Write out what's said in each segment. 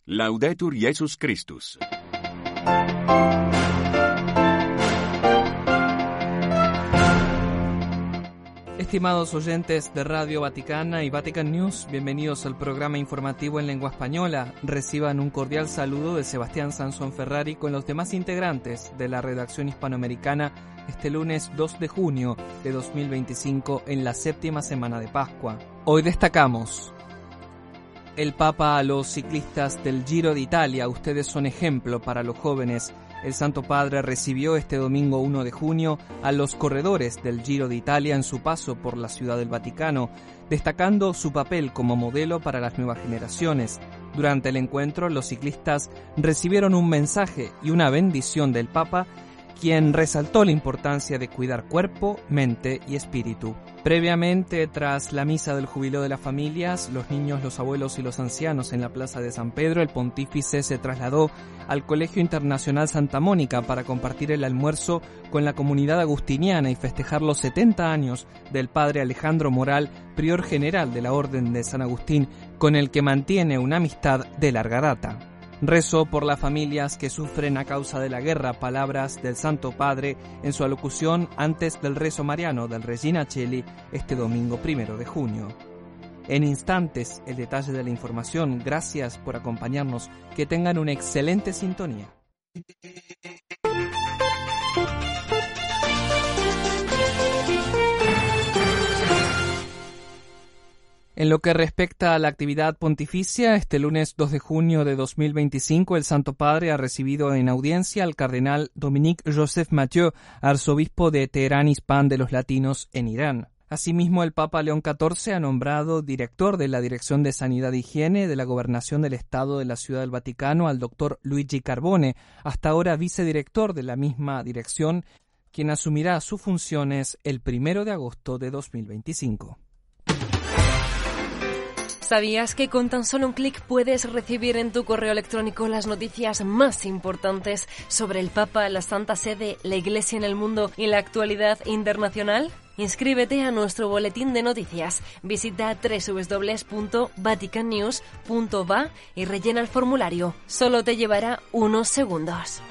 Laudetur Jesus Christus. Estimados oyentes de Radio Vaticana y Vatican News, bienvenidos al programa informativo en lengua española. Reciban un cordial saludo de Sebastián Sansón Ferrari con los demás integrantes de la redacción hispanoamericana este lunes 2 de junio de 2025 en la séptima semana de Pascua. Hoy destacamos: el Papa a los ciclistas del Giro de Italia, ustedes son ejemplo para los jóvenes. El Santo Padre recibió este domingo 1 de junio a los corredores del Giro de Italia en su paso por la Ciudad del Vaticano, destacando su papel como modelo para las nuevas generaciones. Durante el encuentro, los ciclistas recibieron un mensaje y una bendición del Papa, quien resaltó la importancia de cuidar cuerpo, mente y espíritu. Previamente, tras la misa del Jubileo de las Familias, los niños, los abuelos y los ancianos en la Plaza de San Pedro, el pontífice se trasladó al Colegio Internacional Santa Mónica para compartir el almuerzo con la comunidad agustiniana y festejar los 70 años del padre Alejandro Moral, prior general de la Orden de San Agustín, con el que mantiene una amistad de larga data. Rezo por las familias que sufren a causa de la guerra, palabras del Santo Padre en su alocución antes del rezo mariano del Regina Coeli este domingo 1 de junio. En instantes, el detalle de la información. Gracias por acompañarnos. Que tengan una excelente sintonía. En lo que respecta a la actividad pontificia, este lunes 2 de junio de 2025, el Santo Padre ha recibido en audiencia al cardenal Dominique Joseph Mathieu, arzobispo de Teherán Hispán de los Latinos en Irán. Asimismo, el Papa León XIV ha nombrado director de la Dirección de Sanidad e Higiene de la Gobernación del Estado de la Ciudad del Vaticano al doctor Luigi Carbone, hasta ahora vicedirector de la misma dirección, quien asumirá sus funciones el 1 de agosto de 2025. ¿Sabías que con tan solo un clic puedes recibir en tu correo electrónico las noticias más importantes sobre el Papa, la Santa Sede, la Iglesia en el mundo y la actualidad internacional? Inscríbete a nuestro boletín de noticias. Visita www.vaticannews.va y rellena el formulario. Solo te llevará unos segundos.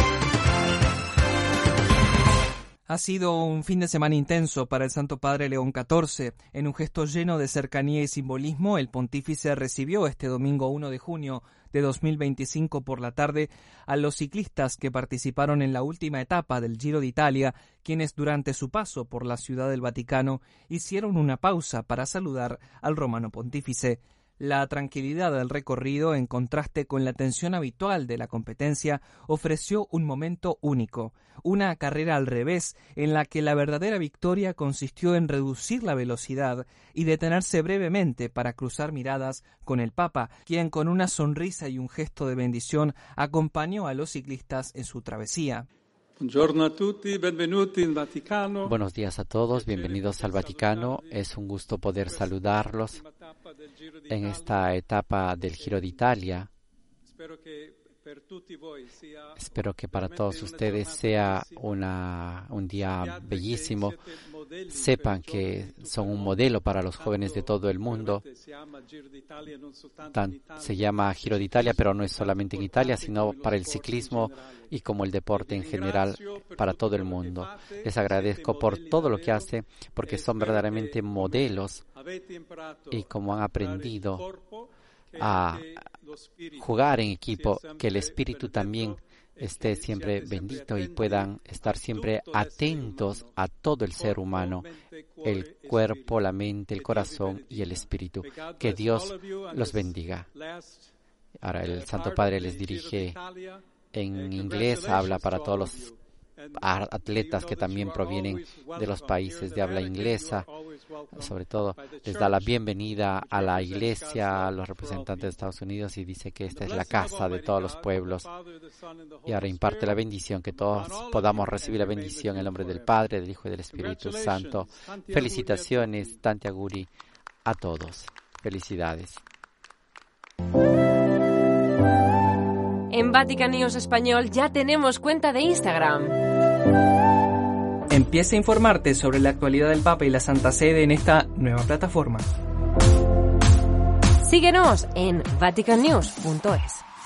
Ha sido un fin de semana intenso para el Santo Padre León XIV. En un gesto lleno de cercanía y simbolismo, el pontífice recibió este domingo 1 de junio de 2025 por la tarde a los ciclistas que participaron en la última etapa del Giro de Italia, quienes durante su paso por la Ciudad del Vaticano hicieron una pausa para saludar al romano pontífice. La tranquilidad del recorrido, en contraste con la tensión habitual de la competencia, ofreció un momento único, una carrera al revés, en la que la verdadera victoria consistió en reducir la velocidad y detenerse brevemente para cruzar miradas con el Papa, quien con una sonrisa y un gesto de bendición acompañó a los ciclistas en su travesía. Buenos días a todos, bienvenidos al Vaticano. Es un gusto poder saludarlos en esta etapa del Giro de Italia. Espero que para todos ustedes sea un día bellísimo. Sepan que son un modelo para los jóvenes de todo el mundo. Se llama Giro de Italia, pero no es solamente en Italia, sino para el ciclismo y como el deporte en general para todo el mundo. Les agradezco por todo lo que hacen, porque son verdaderamente modelos y como han aprendido a jugar en equipo, que el espíritu también esté siempre bendito y puedan estar siempre atentos a todo el ser humano, el cuerpo, la mente, el corazón y el espíritu. Que Dios los bendiga. Ahora el Santo Padre les dirige en inglés, habla para todos los atletas que también provienen de los países de habla inglesa. Sobre todo les da la bienvenida a la Iglesia, a los representantes de Estados Unidos, y dice que esta es la casa de todos los pueblos. Y ahora imparte la bendición, que todos podamos recibir la bendición en el nombre del Padre, del Hijo y del Espíritu Santo. Felicitaciones, Tanti auguri a todos. Felicidades. En Vatican News Español ya tenemos cuenta de Instagram. Empieza a informarte sobre la actualidad del Papa y la Santa Sede en esta nueva plataforma. Síguenos en vaticannews.es.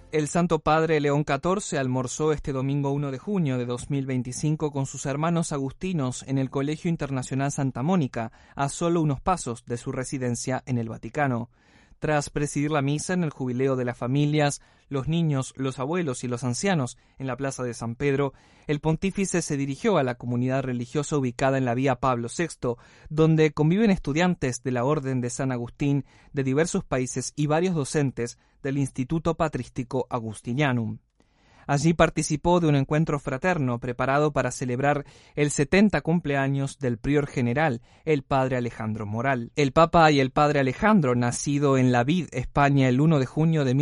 El Santo Padre León XIV almorzó este domingo 1 de junio de 2025 con sus hermanos agustinos en el Colegio Internacional Santa Mónica, a solo unos pasos de su residencia en el Vaticano. Tras presidir la misa en el Jubileo de las Familias, los niños, los abuelos y los ancianos en la Plaza de San Pedro, el pontífice se dirigió a la comunidad religiosa ubicada en la Vía Pablo VI, donde conviven estudiantes de la Orden de San Agustín de diversos países y varios docentes del Instituto Patrístico Agustinianum. Allí participó de un encuentro fraterno preparado para celebrar el 70 cumpleaños del prior general, el padre Alejandro Moral. El Papa y el padre Alejandro, nacido en La Vid, España, el 1 de junio de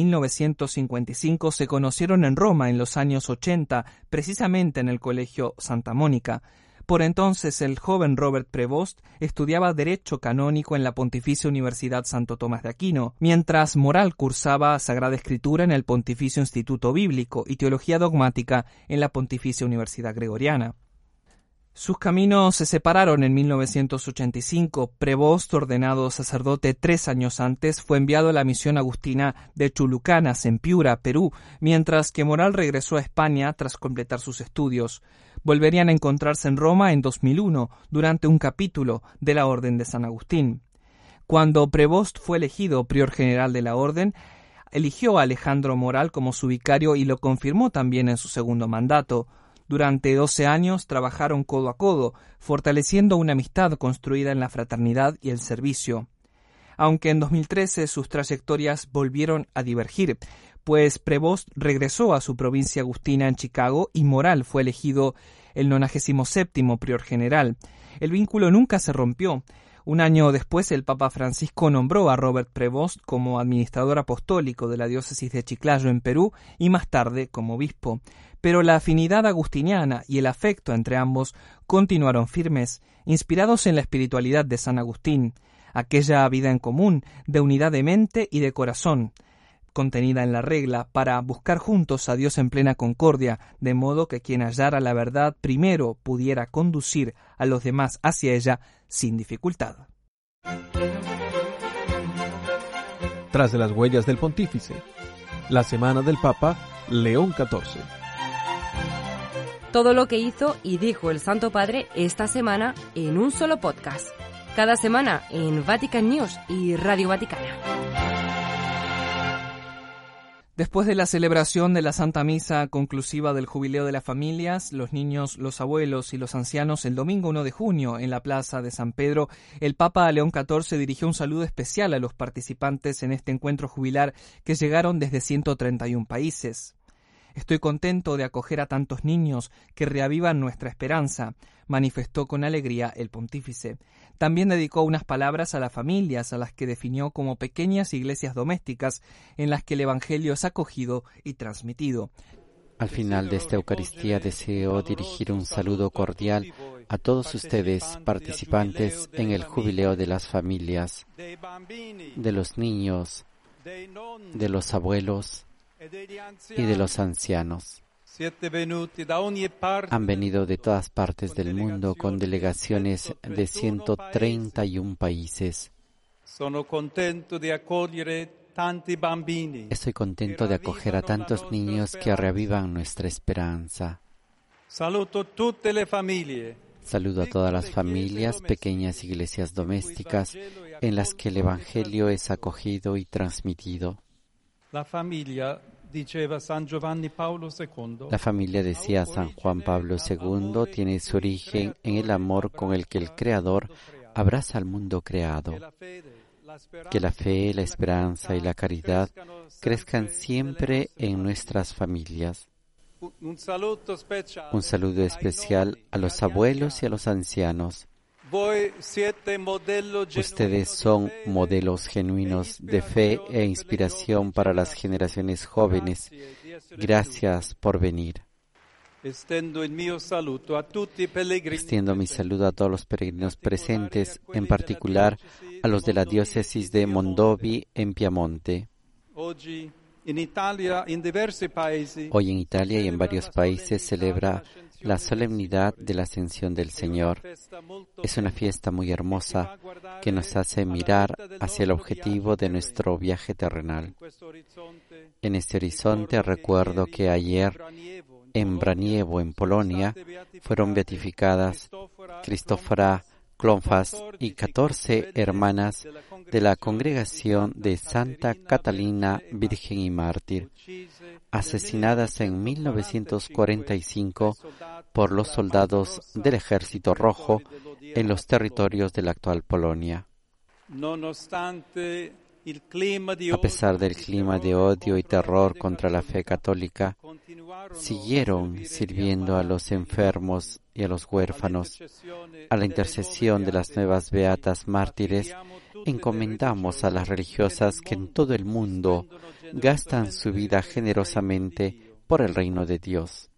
1955, se conocieron en Roma en los años 80, precisamente en el Colegio Santa Mónica. Por entonces, el joven Robert Prevost estudiaba Derecho Canónico en la Pontificia Universidad Santo Tomás de Aquino, mientras Moral cursaba Sagrada Escritura en el Pontificio Instituto Bíblico y Teología Dogmática en la Pontificia Universidad Gregoriana. Sus caminos se separaron en 1985. Prevost, ordenado sacerdote 3 años antes, fue enviado a la misión agustina de Chulucanas, en Piura, Perú, mientras que Moral regresó a España tras completar sus estudios. Volverían a encontrarse en Roma en 2001, durante un capítulo de la Orden de San Agustín. Cuando Prevost fue elegido prior general de la Orden, eligió a Alejandro Moral como su vicario y lo confirmó también en su segundo mandato. Durante 12 años trabajaron codo a codo, fortaleciendo una amistad construida en la fraternidad y el servicio. Aunque en 2013 sus trayectorias volvieron a divergir, pues Prevost regresó a su provincia agustina en Chicago y Moral fue elegido el 97º prior general. El vínculo nunca se rompió. Un año después, el Papa Francisco nombró a Robert Prevost como administrador apostólico de la diócesis de Chiclayo en Perú y más tarde como obispo. Pero la afinidad agustiniana y el afecto entre ambos continuaron firmes, inspirados en la espiritualidad de San Agustín, aquella vida en común, de unidad de mente y de corazón, contenida en la regla, para buscar juntos a Dios en plena concordia, de modo que quien hallara la verdad primero pudiera conducir a los demás hacia ella sin dificultad. Tras de las huellas del pontífice, la semana del Papa León XIV. Todo lo que hizo y dijo el Santo Padre esta semana en un solo podcast. Cada semana en Vatican News y Radio Vaticana. Después de la celebración de la Santa Misa conclusiva del Jubileo de las Familias, los niños, los abuelos y los ancianos el domingo 1 de junio en la Plaza de San Pedro, el Papa León XIV dirigió un saludo especial a los participantes en este encuentro jubilar que llegaron desde 131 países. Estoy contento de acoger a tantos niños que reavivan nuestra esperanza, manifestó con alegría el pontífice. También dedicó unas palabras a las familias, a las que definió como pequeñas iglesias domésticas en las que el Evangelio es acogido y transmitido. Al final de esta Eucaristía deseo dirigir un saludo cordial a todos ustedes, participantes en el Jubileo de las Familias, de los niños, de los abuelos y de los ancianos. Han venido de todas partes del mundo con delegaciones de 131 países. Estoy contento de acoger a tantos niños que reavivan nuestra esperanza. Saludo a todas las familias, pequeñas iglesias domésticas en las que el Evangelio es acogido y transmitido. La familia decía San Juan Pablo II, tiene su origen en el amor con el que el Creador abraza al mundo creado. Que la fe, la esperanza y la caridad crezcan siempre en nuestras familias. Un saludo especial a los abuelos y a los ancianos. Ustedes son modelos genuinos de fe e inspiración para las generaciones jóvenes. Gracias por venir. Extiendo mi saludo a todos los peregrinos presentes, en particular a los de la diócesis de Mondovi en Piamonte. Hoy en Italia y en varios países celebra la solemnidad de la Ascensión del Señor. Es una fiesta muy hermosa que nos hace mirar hacia el objetivo de nuestro viaje terrenal. En este horizonte recuerdo que ayer en Braniewo, en Polonia, fueron beatificadas Cristófora Klonfas y 14 hermanas de la congregación de Santa Catalina Virgen y Mártir, asesinadas en 1945 por los soldados del Ejército Rojo en los territorios de la actual Polonia. A pesar del clima de odio y terror contra la fe católica, siguieron sirviendo a los enfermos y a los huérfanos. A la intercesión de las nuevas beatas mártires, encomendamos a las religiosas que en todo el mundo gastan su vida generosamente por el reino de Dios.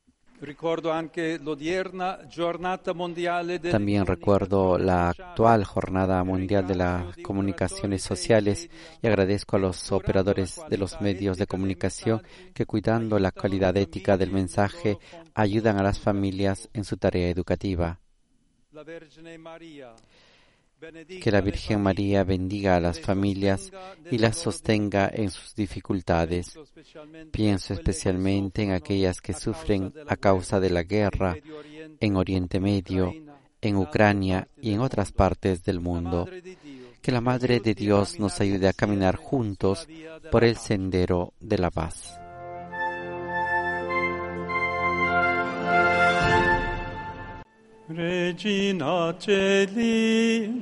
También recuerdo la actual Jornada Mundial de las Comunicaciones Sociales y agradezco a los operadores de los medios de comunicación que, cuidando la calidad ética del mensaje, ayudan a las familias en su tarea educativa. Que la Virgen María bendiga a las familias y las sostenga en sus dificultades. Pienso especialmente en aquellas que sufren a causa de la guerra en Oriente Medio, en Ucrania y en otras partes del mundo. Que la Madre de Dios nos ayude a caminar juntos por el sendero de la paz. Regina Celi,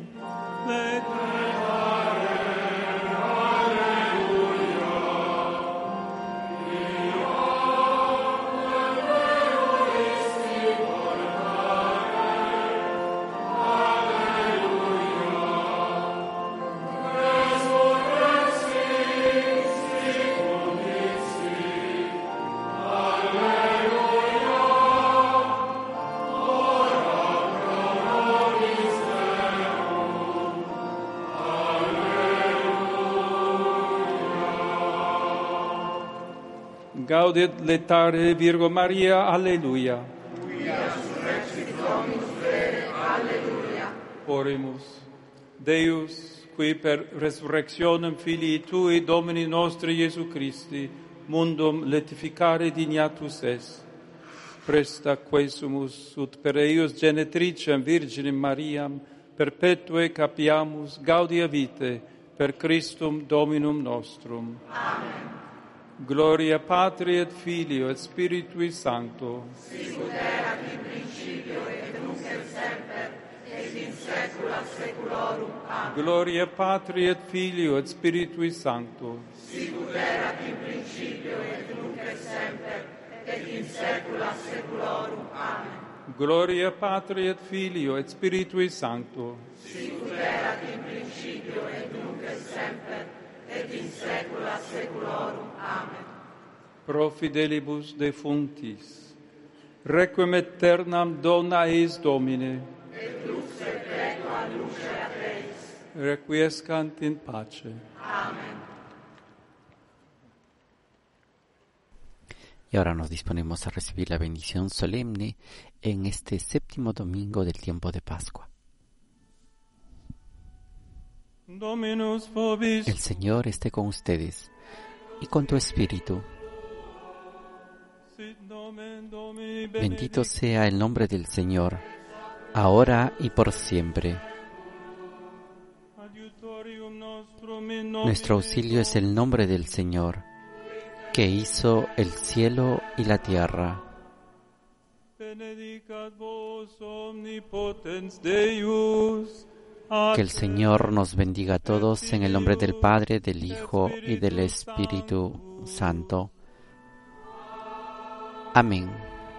Gaudet letare Virgo Maria, alleluia. Oremus. Deus, qui per resurrectionem Filii Tui, Domini nostri Iesu Christi, mundum letificare dignatus est. Presta quesumus ut per eius genetricem Virginem Mariam perpetue capiamus gaudia vitae per Christum Dominum nostrum. Amen. Gloria Patri et Filio et Spiritui Sancto. Sicut erat in principio et nunc et semper et in saecula saeculorum. Amen. Gloria Patri et Filio et Spiritui Sancto. Sicut erat in principio et nunc et semper et in saecula saeculorum. Amen. Gloria Patri et Filio et Spiritui Sancto. Sicut erat in principio et nunc et semper et in saecula saeculorum. Amen. Pro fidelibus defunctis, requiem aeternam dona eis Domine, et lux perpetua lucera Deis, requiescant in pace. Amen. Y ahora nos disponemos a recibir la bendición solemne en este séptimo domingo del tiempo de Pascua. Dominus vobis. El Señor esté con ustedes y con tu espíritu. Bendito sea el nombre del Señor, ahora y por siempre. Nuestro auxilio es el nombre del Señor, que hizo el cielo y la tierra. Que el Señor nos bendiga a todos en el nombre del Padre, del Hijo y del Espíritu Santo. Amén.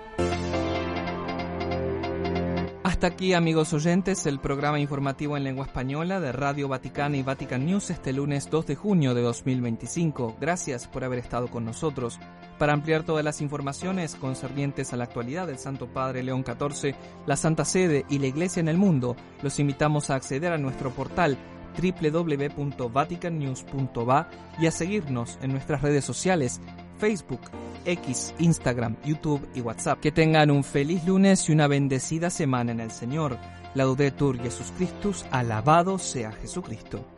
Hasta aquí, amigos oyentes, el programa informativo en lengua española de Radio Vaticana y Vatican News este lunes 2 de junio de 2025. Gracias por haber estado con nosotros. Para ampliar todas las informaciones concernientes a la actualidad del Santo Padre León XIV, la Santa Sede y la Iglesia en el mundo, los invitamos a acceder a nuestro portal www.vaticannews.va y a seguirnos en nuestras redes sociales, Facebook, X, Instagram, YouTube y WhatsApp. Que tengan un feliz lunes y una bendecida semana en el Señor. Laudetur Jesus Christus, alabado sea Jesucristo.